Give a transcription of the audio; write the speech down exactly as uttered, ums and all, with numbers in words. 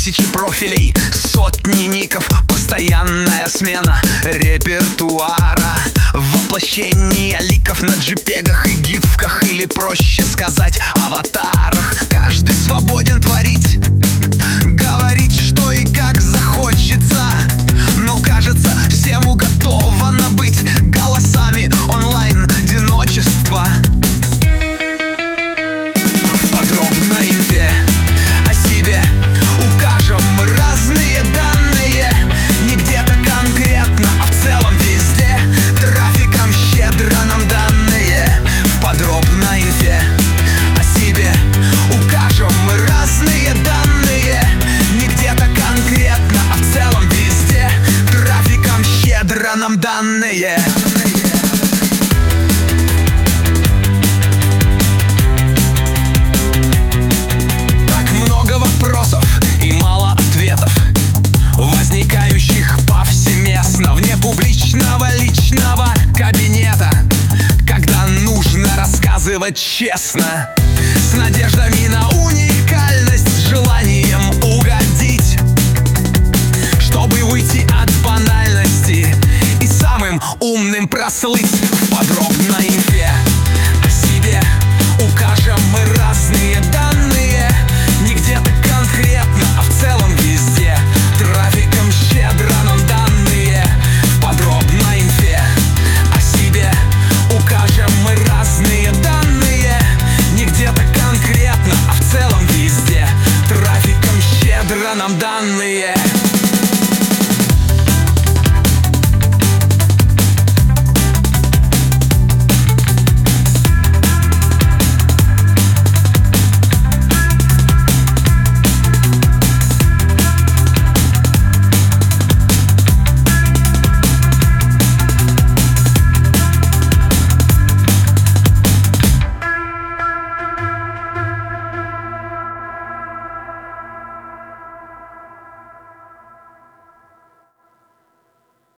Тысячи профилей, сотни ников, постоянная смена репертуара, воплощение ликов на джипегах и гифках, или проще сказать аватарах. Каждый свободен творить, говорить, что и как захочется, но кажется, всем уготовано быть голосами онлайн-одиночества. В подробной инфе о себе укажем разные данные, не где-то конкретно, а в целом везде. Трафиком щедро нам данные. В подробной инфе о себе укажем разные данные, не где-то конкретно, а в целом везде. Трафиком щедро нам данные. И мало ответов, возникающих повсеместно, вне публичного личного кабинета, когда нужно рассказывать честно, с надеждами на уникальность, с желанием угодить, чтобы уйти от банальности и самым умным прослыть. В подробной инфе